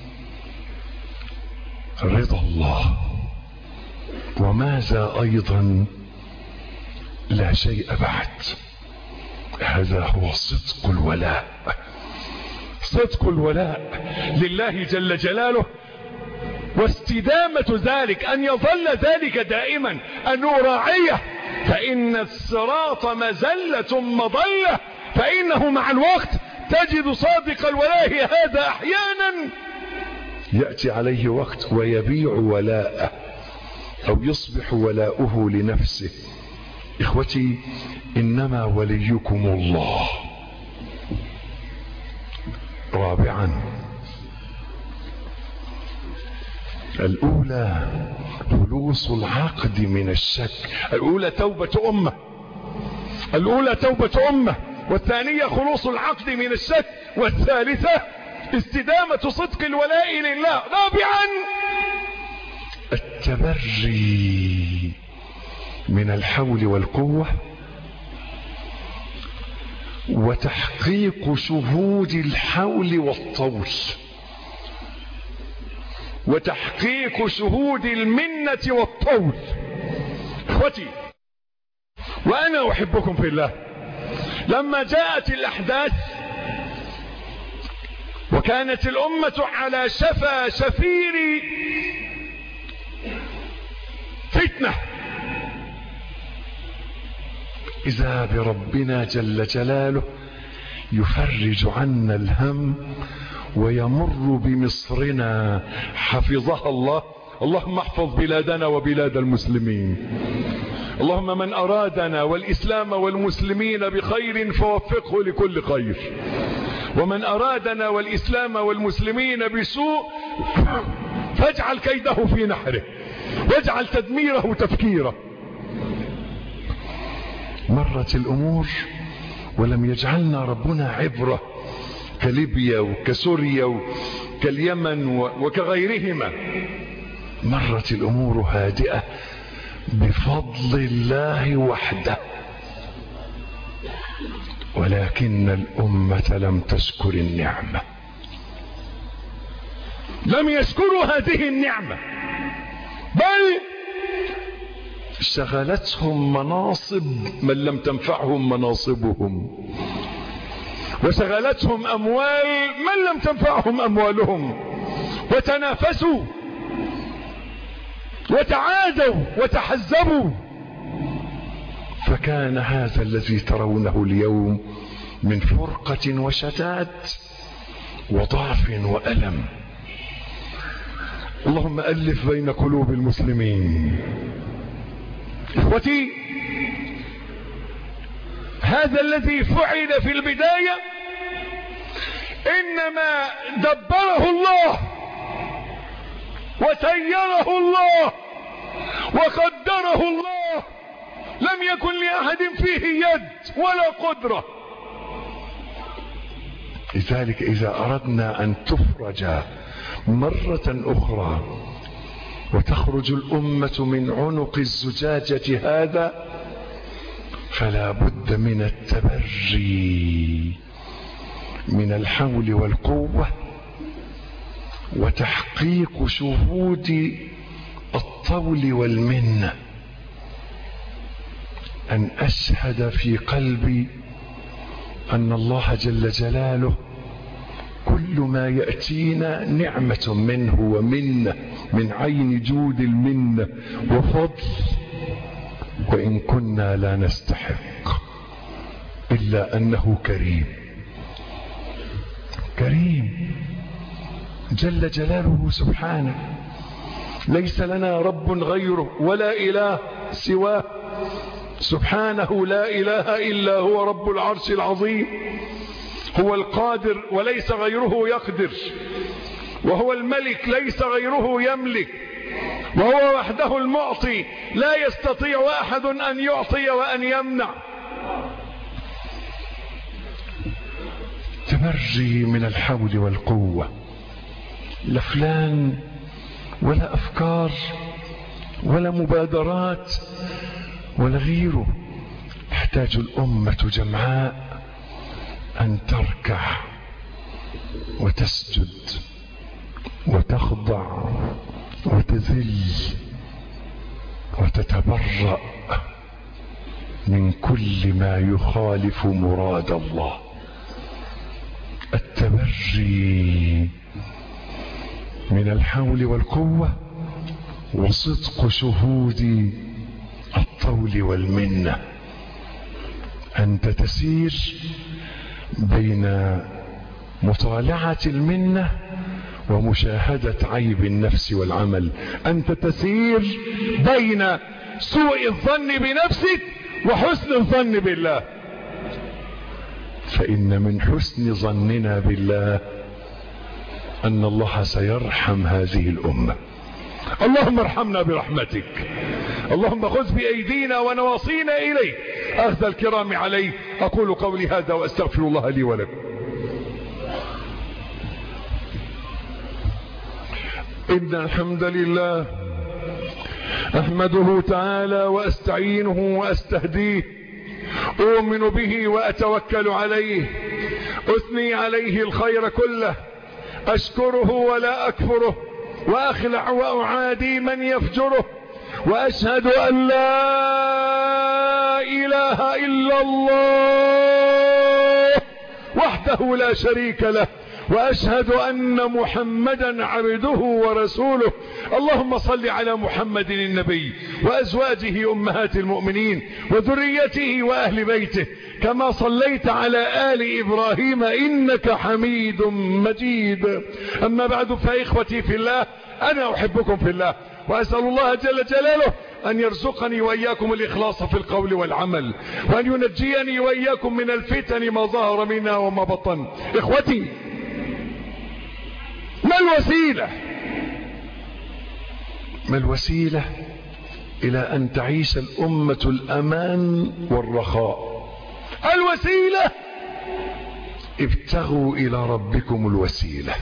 رضا الله. وماذا أيضا؟ لا شيء بعد. هذا هو صدق الولاء. صدق الولاء لله جل جلاله، واستدامة ذلك أن يظل ذلك دائما، أن أراعيه، فإن الصراط مزلة مضلة، فإنه مع الوقت تجد صادق الولاء هذا أحيانا يأتي عليه وقت ويبيع ولاءه أو يصبح ولاؤه لنفسه. إخوتي، إنما وليكم الله. رابعا، الأولى خلوص العقد من الشك. الأولى توبة أمة، الأولى توبة أمة، والثانية خلوص العقد من الشك، والثالثة استدامة صدق الولاء لله. رابعا، التبري من الحول والقوة، وتحقيق شهود الحول والطول، وتحقيق شهود المنة والطول. اخوتي، وانا احبكم في الله، لما جاءت الاحداث وكانت الامة على شفا شفير فتنة، إذا بربنا جل جلاله يفرج عنا الهم ويمر بمصرنا حفظها الله. اللهم احفظ بلادنا وبلاد المسلمين. اللهم من أرادنا والإسلام والمسلمين بخير فوفقه لكل خير، ومن أرادنا والإسلام والمسلمين بسوء فاجعل كيده في نحره، واجعل تدميره تفكيره. مرت الأمور ولم يجعلنا ربنا عبرة كليبيا وكسوريا وكاليمن وكغيرهما. مرت الأمور هادئة بفضل الله وحده، ولكن الأمة لم تشكر النعمة، لم يشكروا هذه النعمة، بل شغلتهم مناصب من لم تنفعهم مناصبهم، وشغلتهم أموال من لم تنفعهم أموالهم، وتنافسوا وتعادوا وتحزبوا، فكان هذا الذي ترونه اليوم من فرقة وشتات وضعف وألم. اللهم ألف بين قلوب المسلمين. إخوتي، هذا الذي فعل في البداية إنما دبره الله وسيره الله وقدره الله، لم يكن لأحد فيه يد ولا قدرة. لذلك إذا أردنا أن تفرج مرة أخرى وتخرج الأمة من عنق الزجاجة هذا، فلا بد من التبري من الحول والقوة، وتحقيق شهود الطول والمنة. أن أشهد في قلبي أن الله جل جلاله كل ما يأتينا نعمة منه ومنة، من عين جود المنة وفضل، وإن كنا لا نستحق، إلا أنه كريم كريم جل جلاله سبحانه. ليس لنا رب غيره ولا إله سواه، سبحانه لا إله إلا هو رب العرش العظيم، هو القادر وليس غيره يقدر، وهو الملك ليس غيره يملك، وهو وحده المعطي لا يستطيع أحد أن يعطي وأن يمنع. تبري من الحول والقوة، لا فلان ولا أفكار ولا مبادرات ولا غيره. تحتاج الأمة جمعاء أن تركع وتسجد وتخضع وتذل وتتبرأ من كل ما يخالف مراد الله. التبري من الحول والقوة وصدق شهود الطول والمنة. أنت تسير بين مطالعة المنة ومشاهدة عيب النفس والعمل. أنت تسير بين سوء الظن بنفسك وحسن الظن بالله، فإن من حسن ظننا بالله أن الله سيرحم هذه الأمة. اللهم ارحمنا برحمتك، اللهم خذ بأيدينا ونواصينا إليك أخذ الكرام عليه. أقول قولي هذا وأستغفر الله لي ولكم. إن الحمد لله أحمده تعالى وأستعينه وأستهديه، أؤمن به وأتوكل عليه، أثني عليه الخير كله، أشكره ولا أكفره، وأخلع وأعادي من يفجره، وأشهد أن لا إله إلا الله وحده لا شريك له، وأشهد أن محمدا عبده ورسوله. اللهم صل على محمد النبي وأزواجه أمهات المؤمنين وذريته وأهل بيته كما صليت على آل إبراهيم إنك حميد مجيد. أما بعد، فإخوتي في الله، أنا أحبكم في الله، وأسأل الله جل جلاله أن يرزقني وإياكم الإخلاص في القول والعمل، وأن ينجيني وإياكم من الفتن ما ظهر منها وما بطن. إخوتي، ما الوسيلة ما الوسيلة إلى أن تعيش الأمة الأمان والرخاء؟ الوسيلة ابتغوا إلى ربكم الوسيلة.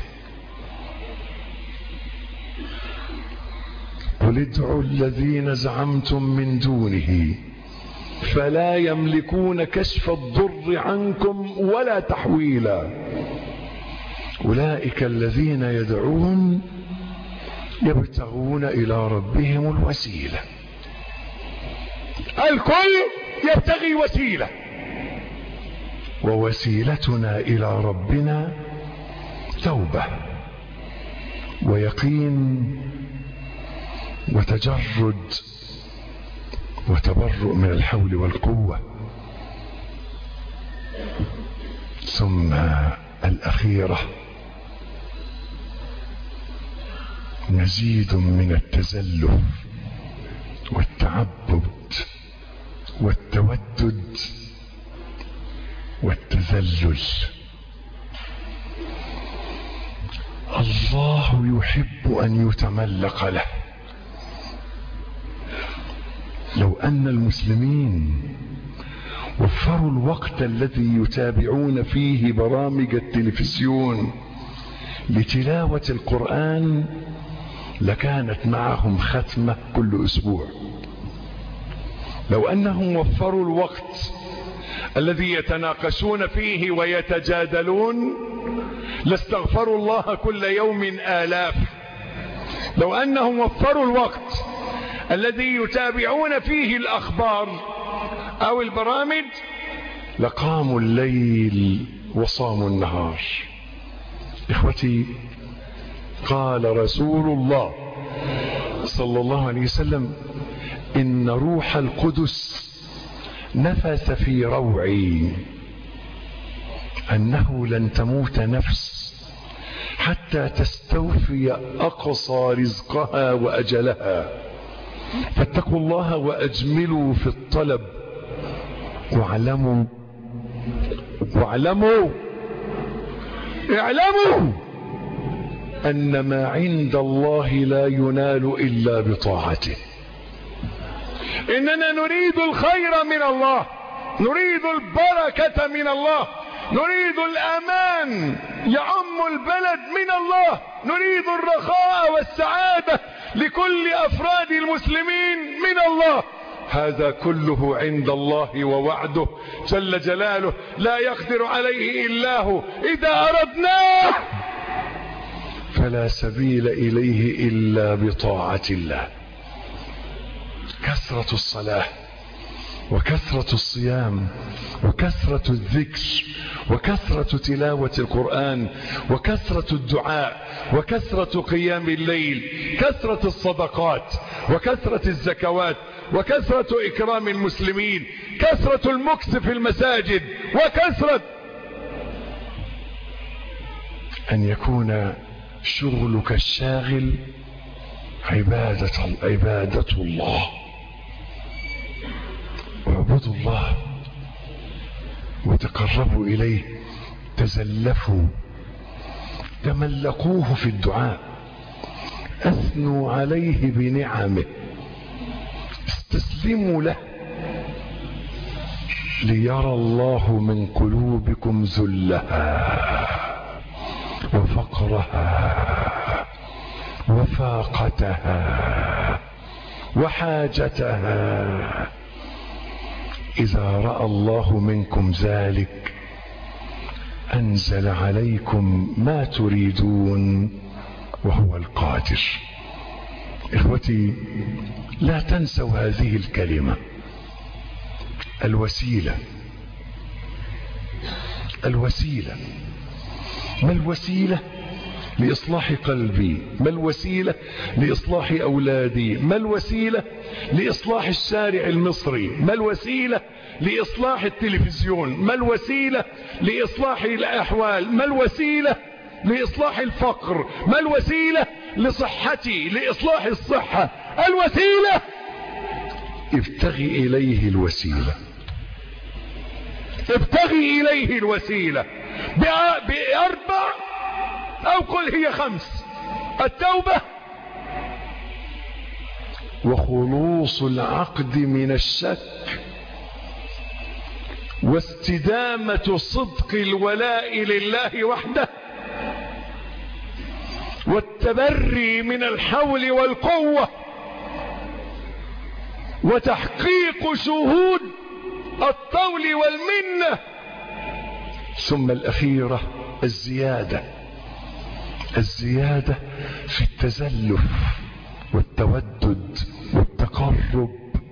قل ادعوا الذين زعمتم من دونه فلا يملكون كشف الضر عنكم ولا تحويلا، أولئك الذين يدعون يبتغون إلى ربهم الوسيلة. الكل يبتغي وسيلة، ووسيلتنا إلى ربنا توبة ويقين وتجرد وتبرؤ من الحول والقوة. ثم الأخيرة مزيد من التزلف والتعبد والتودد والتذلل. الله يحب أن يتملق له. لو أن المسلمين وفروا الوقت الذي يتابعون فيه برامج التلفزيون لتلاوة القرآن لكانت معهم ختمة كل أسبوع. لو أنهم وفروا الوقت الذي يتناقشون فيه ويتجادلون لاستغفروا الله كل يوم آلاف. لو أنهم وفروا الوقت الذي يتابعون فيه الأخبار أو البرامج لقاموا الليل وصاموا النهار. إخوتي، قال رسول الله صلى الله عليه وسلم: إن روح القدس نفث في روعي أنه لن تموت نفس حتى تستوفي أقصى رزقها وأجلها، فاتقوا الله وأجملوا في الطلب واعلموا واعلموا اعلموا أن ما عند الله لا ينال إلا بطاعته. إننا نريد الخير من الله، نريد البركة من الله، نريد الأمان يعم البلد من الله، نريد الرخاء والسعادة لكل أفراد المسلمين من الله. هذا كله عند الله ووعده جل جلاله لا يقدر عليه إلا هو. إذا أردناه فلا سبيل إليه إلا بطاعة الله. كثرة الصلاة وكثرة الصيام وكثرة الذكر وكثرة تلاوة القرآن وكثرة الدعاء وكثرة قيام الليل، كثرة الصدقات وكثرة الزكوات وكثرة إكرام المسلمين، كثرة المكث في المساجد، وكثرة أن يكون شغلك الشاغل عبادة عبادة الله. اعبدوا الله وتقربوا إليه، تزلفوا، تملقوه في الدعاء، أثنوا عليه بنعمه، استسلموا له، ليرى الله من قلوبكم ذلها وفقرها وفاقتها وحاجتها. إذا رأى الله منكم ذلك أنزل عليكم ما تريدون وهو القادر. إخوتي، لا تنسوا هذه الكلمة، الوسيلة. الوسيلة ما الوسيلة لإصلاح قلبي؟ ما الوسيلة لإصلاح أولادي؟ ما الوسيلة لإصلاح الشارع المصري؟ ما الوسيلة لإصلاح التلفزيون؟ ما الوسيلة لإصلاح الأحوال؟ ما الوسيلة لإصلاح الفقر؟ ما الوسيلة لصحتي، لإصلاح الصحة؟ الوسيلة ابتغي إليه الوسيلة، ابتغي إليه الوسيلة بأربع أو قل هي خمس: التوبة وخلوص العقد من الشك واستدامة صدق الولاء لله وحده والتبري من الحول والقوة وتحقيق شهود الطول والمنة. ثم الأخيرة الزيادة، الزيادة في التزلف والتودد والتقرب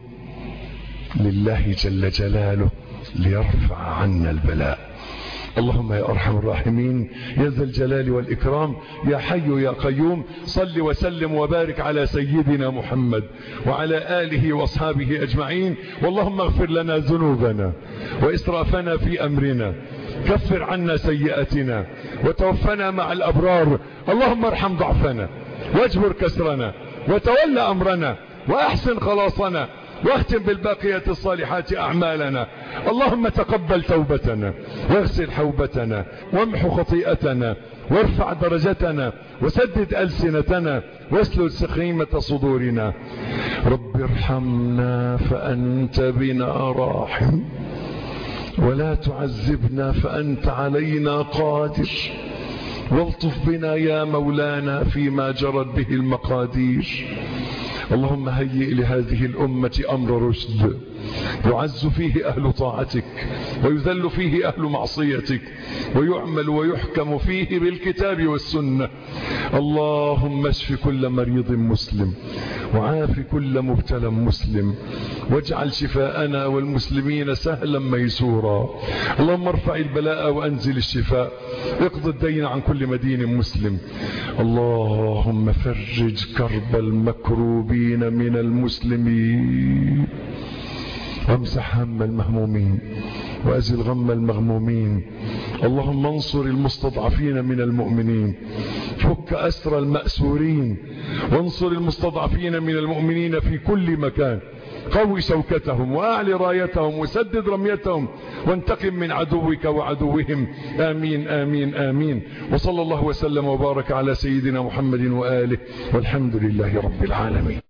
لله جل جلاله ليرفع عنا البلاء. اللهم يا أرحم الراحمين يا ذا الجلال والإكرام يا حي يا قيوم، صل وسلم وبارك على سيدنا محمد وعلى آله وأصحابه أجمعين. واللهم اغفر لنا ذنوبنا وإسرافنا في أمرنا، كفر عنا سيئاتنا وتوفنا مع الأبرار. اللهم ارحم ضعفنا واجبر كسرنا وتولى أمرنا وأحسن خلاصنا واختم بالباقيات الصالحات أعمالنا. اللهم تقبل توبتنا واغسل حوبتنا وامحو خطيئتنا وارفع درجتنا وسدد ألسنتنا واسلل سخيمة صدورنا. رب ارحمنا فأنت بنا راحم ولا تعذبنا فأنت علينا قادر، والطف بنا يا مولانا فيما جرت به المقادير. اللهم هيئ لهذه الأمة أمر رشد يعز فيه أهل طاعتك ويذل فيه أهل معصيتك ويعمل ويحكم فيه بالكتاب والسنة. اللهم اشف كل مريض مسلم وعاف كل مبتلى مسلم واجعل شفاءنا والمسلمين سهلا ميسورا. اللهم ارفع البلاء وأنزل الشفاء، اقض الدين عن كل مدين مسلم. اللهم فرج كرب المكروبين من المسلمين وامسح هم المهمومين وأزل غم المغمومين. اللهم انصر المستضعفين من المؤمنين، فك أسر المأسورين، وانصر المستضعفين من المؤمنين في كل مكان. قوي شوكتهم وأعلي رايتهم وسدد رميتهم وانتقم من عدوك وعدوهم. آمين آمين آمين. وصلى الله وسلم وبارك على سيدنا محمد وآله والحمد لله رب العالمين.